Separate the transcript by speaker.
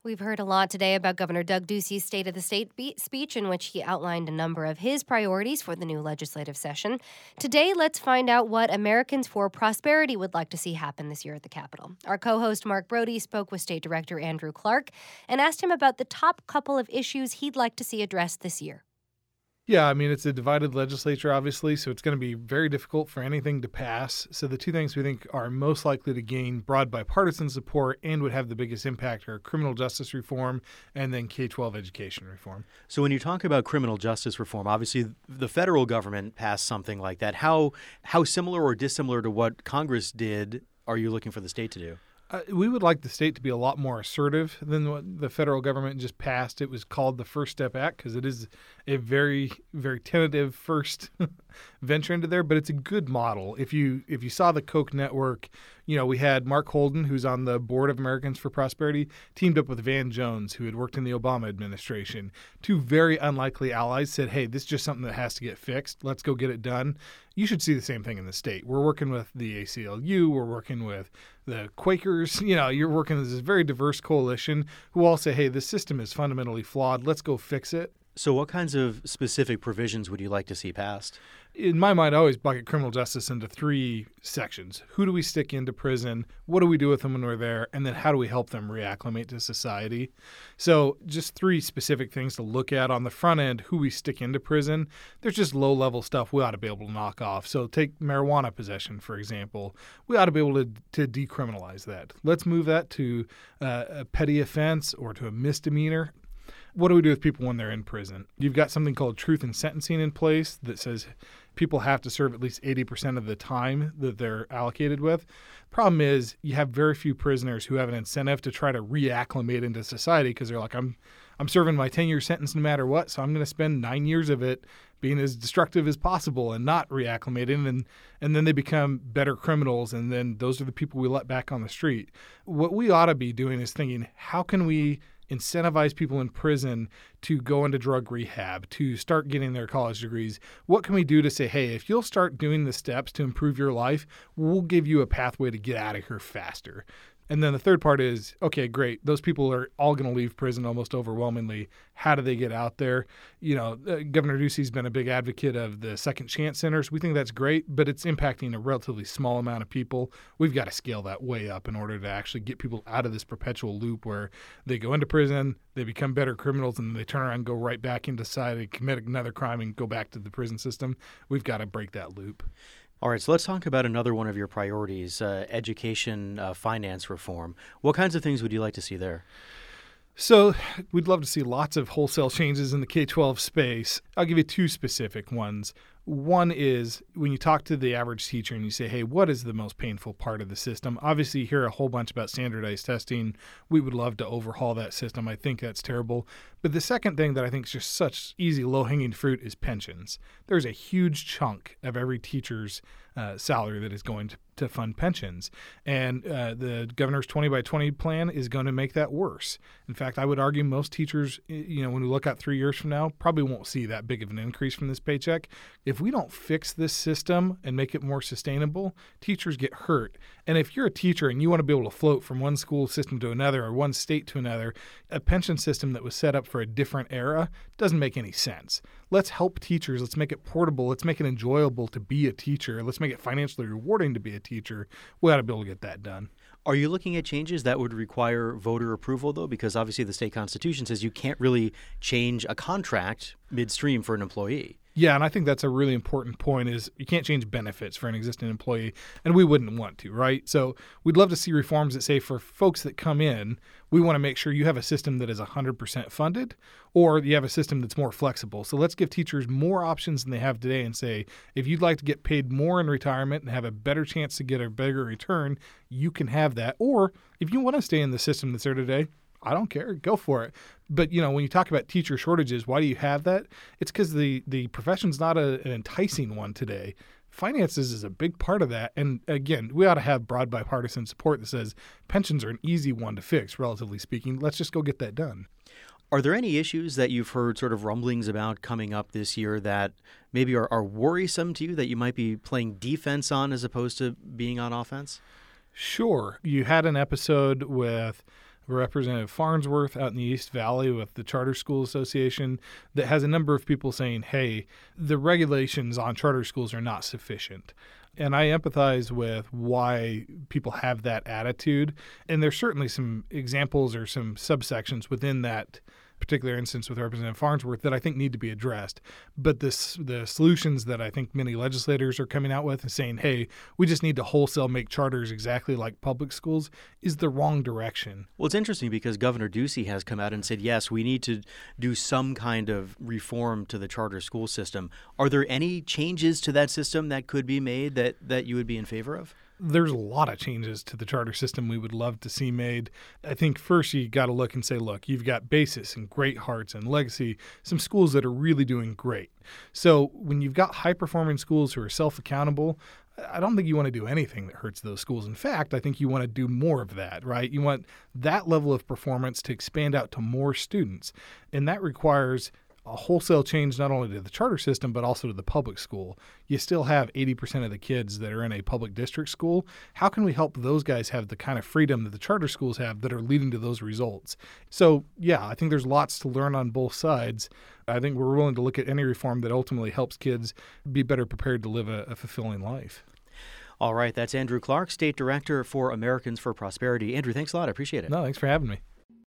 Speaker 1: We've heard a lot today about Governor Doug Ducey's State of the State speech, in which he outlined a number of his priorities for the new legislative session. Today, let's find out what Americans for Prosperity would like to see happen this year at the Capitol. Our co-host Mark Brody spoke with State Director Andrew Clark and asked him about the top couple of issues he'd like to see addressed this year.
Speaker 2: Yeah, I mean, it's a divided legislature, obviously, so it's going to be very difficult for anything to pass. So the two things we think are most likely to gain broad bipartisan support and would have the biggest impact are criminal justice reform and then K-12 education reform.
Speaker 3: So when you talk about criminal justice reform, obviously the federal government passed something like that. How similar or dissimilar to what Congress did are you looking for the state to do?
Speaker 2: We would like the state to be a lot more assertive than what the federal government just passed. It was called the First Step Act because it is a very, very tentative first venture into there, but it's a good model. If you saw the Koch network, we had Mark Holden, who's on the board of Americans for Prosperity, teamed up with Van Jones, who had worked in the Obama administration. Two very unlikely allies said, hey, this is just something that has to get fixed. Let's go get it done. You should see the same thing in the state. We're working with the ACLU. We're working with the Quakers. You're working with this very diverse coalition who all say, hey, this system is fundamentally flawed. Let's go fix it.
Speaker 3: So what kinds of specific provisions would you like to see passed?
Speaker 2: In my mind, I always bucket criminal justice into three sections. Who do we stick into prison? What do we do with them when we're there? And then how do we help them reacclimate to society? So just three specific things to look at on the front end. Who we stick into prison. There's just low-level stuff we ought to be able to knock off. So take marijuana possession, for example. We ought to be able to decriminalize that. Let's move that to a petty offense or to a misdemeanor. What do we do with people when they're in prison? You've got something called truth in sentencing in place that says people have to serve at least 80% of the time that they're allocated with. Problem is you have very few prisoners who have an incentive to try to reacclimate into society because they're like, I'm serving my 10-year sentence no matter what, so I'm going to spend 9 years of it being as destructive as possible and not reacclimating, and then they become better criminals, and then those are the people we let back on the street. What we ought to be doing is thinking, how can we incentivize people in prison to go into drug rehab, to start getting their college degrees? What can we do to say, hey, if you'll start doing the steps to improve your life, we'll give you a pathway to get out of here faster? And then the third part is, okay, great. Those people are all going to leave prison almost overwhelmingly. How do they get out there? Governor Ducey's been a big advocate of the second chance centers. We think that's great, but it's impacting a relatively small amount of people. We've got to scale that way up in order to actually get people out of this perpetual loop where they go into prison, they become better criminals, and then they turn around and go right back into society, commit another crime, and go back to the prison system. We've got to break that loop.
Speaker 3: All right, so let's talk about another one of your priorities, education finance reform. What kinds of things would you like to see there?
Speaker 2: So we'd love to see lots of wholesale changes in the K-12 space. I'll give you two specific ones. One is when you talk to the average teacher and you say, hey, what is the most painful part of the system? Obviously, you hear a whole bunch about standardized testing. We would love to overhaul that system. I think that's terrible. But the second thing that I think is just such easy, low-hanging fruit is pensions. There's a huge chunk of every teacher's salary that is going to fund pensions. And the governor's 20 by 20 plan is going to make that worse. In fact, I would argue most teachers, when we look at 3 years from now, probably won't see that big of an increase from this paycheck. If we don't fix this system and make it more sustainable, teachers get hurt. And if you're a teacher and you want to be able to float from one school system to another or one state to another, a pension system that was set up for a different era doesn't make any sense. Let's help teachers. Let's make it portable. Let's make it enjoyable to be a teacher. Let's make it financially rewarding to be a teacher. We ought to be able to get that done.
Speaker 3: Are you looking at changes that would require voter approval, though? Because obviously the state constitution says you can't really change a contract midstream for an employee.
Speaker 2: Yeah, and I think that's a really important point is you can't change benefits for an existing employee, and we wouldn't want to, right? So we'd love to see reforms that say for folks that come in, we want to make sure you have a system that is 100% funded or you have a system that's more flexible. So let's give teachers more options than they have today and say, if you'd like to get paid more in retirement and have a better chance to get a bigger return, you can have that. Or if you want to stay in the system that's there today, I don't care. Go for it. But, when you talk about teacher shortages, why do you have that? It's because the profession's not an enticing one today. Finances is a big part of that. And again, we ought to have broad bipartisan support that says pensions are an easy one to fix, relatively speaking. Let's just go get that done.
Speaker 3: Are there any issues that you've heard sort of rumblings about coming up this year that maybe are worrisome to you that you might be playing defense on as opposed to being on offense?
Speaker 2: Sure. You had an episode with Representative Farnsworth out in the East Valley with the Charter School Association that has a number of people saying, hey, the regulations on charter schools are not sufficient. And I empathize with why people have that attitude. And there's certainly some examples or some subsections within that particular instance with Representative Farnsworth that I think need to be addressed. But the solutions that I think many legislators are coming out with and saying, hey, we just need to wholesale make charters exactly like public schools is the wrong direction.
Speaker 3: Well, it's interesting because Governor Ducey has come out and said, yes, we need to do some kind of reform to the charter school system. Are there any changes to that system that could be made that you would be in favor of?
Speaker 2: There's a lot of changes to the charter system we would love to see made. I think first you got to look and say, look, you've got Basis and Great Hearts and Legacy, some schools that are really doing great. So when you've got high-performing schools who are self-accountable, I don't think you want to do anything that hurts those schools. In fact, I think you want to do more of that, right? You want that level of performance to expand out to more students. And that requires a wholesale change not only to the charter system, but also to the public school. You still have 80% of the kids that are in a public district school. How can we help those guys have the kind of freedom that the charter schools have that are leading to those results? So, yeah, I think there's lots to learn on both sides. I think we're willing to look at any reform that ultimately helps kids be better prepared to live a fulfilling life.
Speaker 3: All right, that's Andrew Clark, State Director for Americans for Prosperity. Andrew, thanks a lot. I appreciate it.
Speaker 2: No, thanks for having me.